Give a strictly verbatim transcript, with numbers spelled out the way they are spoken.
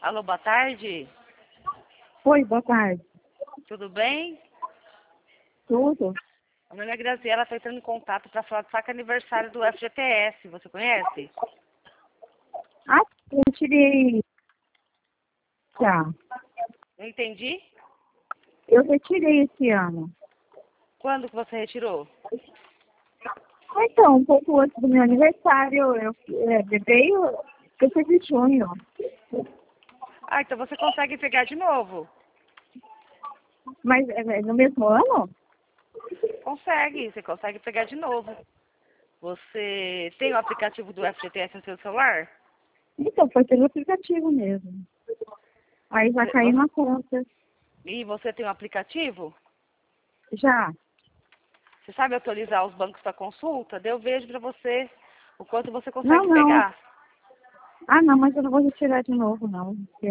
Alô, boa tarde. Oi, boa tarde. Tudo bem? Tudo? Meu nome é Graziela, estou entrando em contato para falar do saque aniversário do F G T S. Você conhece? Ah, eu tirei. Tá. Não entendi. Eu retirei esse ano. Quando que você retirou? Então, um pouco antes do meu aniversário, eu é, veio, eu fiz em junho. Ah, então você consegue pegar de novo. Mas é, é no mesmo ano? Consegue, você consegue pegar de novo. Você tem o aplicativo do F G T S no seu celular? Então, foi pelo aplicativo mesmo. Aí vai Você, cair você- na conta. e você tem um aplicativo? Já. Você sabe atualizar os bancos para consulta? Daí eu vejo para você o quanto você Não, consegue não. pegar. Ah, não, mas eu não vou retirar de novo, não.